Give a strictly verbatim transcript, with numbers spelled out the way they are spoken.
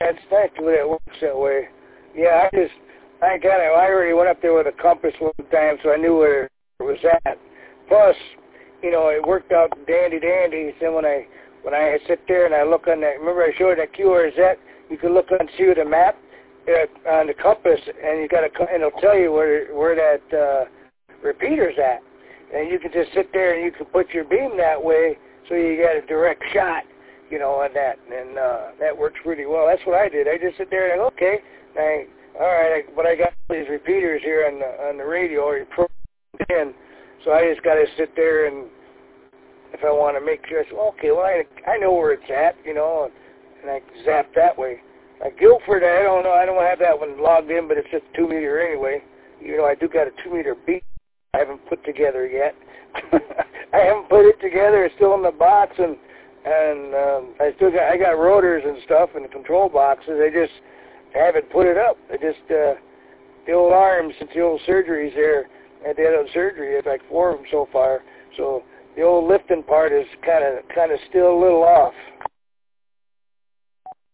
That's thankfully it works that way. Yeah, I just, I got it. I already went up there with a compass one time, so I knew where it was at. Plus, you know, it worked out dandy dandy. So when I, when I sit there and I look on that, remember I showed that Q R Z, you can look and see the map uh, on the compass, and you got to, and it'll tell you where where that uh, repeater's at, and you can just sit there and you can put your beam that way, so you got a direct shot, you know, on that, and uh, that works pretty well. That's what I did. I just sit there and I go, okay, I, all right, I, but I got these repeaters here on the on the radio already programmed in, so I just got to sit there and if I want to make sure, I say, okay, well, I I know where it's at, you know, and, and I zap that way. Like Guilford, I don't know, I don't have that one logged in, but it's just two meter anyway. You know, I do got a two meter beat I haven't put together yet. I haven't put it together. It's still in the box, and and um, I still got I got rotors and stuff and control boxes. I just haven't put it up. I just uh, the old arms since the old surgeries there. I did a surgery. It's like four of them so far. So the old lifting part is kind of kind of still a little off.